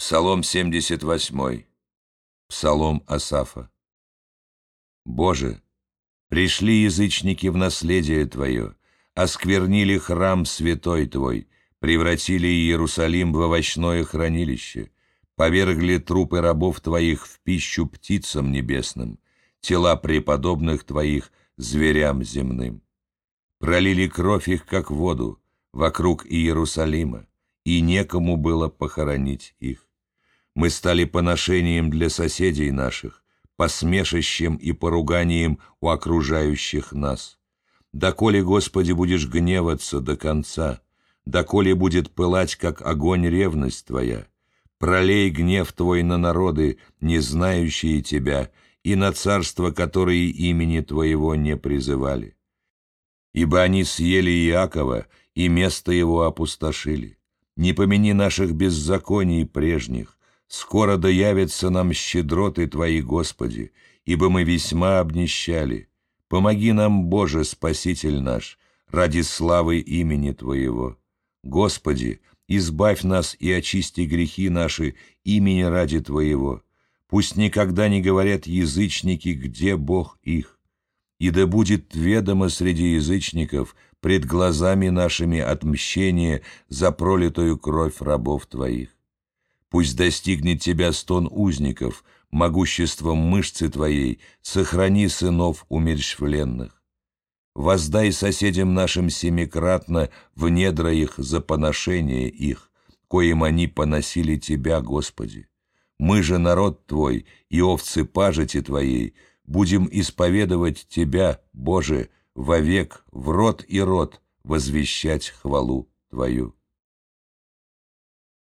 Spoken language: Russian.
Псалом 78. Псалом Асафа. Боже, пришли язычники в наследие Твое, осквернили храм святой Твой, превратили Иерусалим в овощное хранилище, повергли трупы рабов Твоих в пищу птицам небесным, тела преподобных Твоих зверям земным. Пролили кровь их, как воду, вокруг Иерусалима, и некому было похоронить их. Мы стали поношением для соседей наших, посмешищем и поруганием у окружающих нас. Доколе, Господи, будешь гневаться до конца, доколе будет пылать, как огонь, ревность Твоя, пролей гнев Твой на народы, не знающие Тебя, и на царства, которые имени Твоего не призывали. Ибо они съели Иакова, и место его опустошили. Не помяни наших беззаконий прежних, скоро да явятся нам щедроты Твои, Господи, ибо мы весьма обнищали. Помоги нам, Боже, Спаситель наш, ради славы имени Твоего. Господи, избавь нас и очисти грехи наши имени ради Твоего. Пусть никогда не говорят язычники, где Бог их. И да будет ведомо среди язычников пред глазами нашими отмщение за пролитую кровь рабов Твоих. Пусть достигнет Тебя стон узников, могуществом мышцы Твоей сохрани сынов умерщвленных. Воздай соседям нашим семикратно в недра их за поношение их, коим они поносили Тебя, Господи. Мы же народ Твой и овцы пажити Твоей, будем исповедовать Тебя, Боже, вовек, в род и род возвещать хвалу Твою.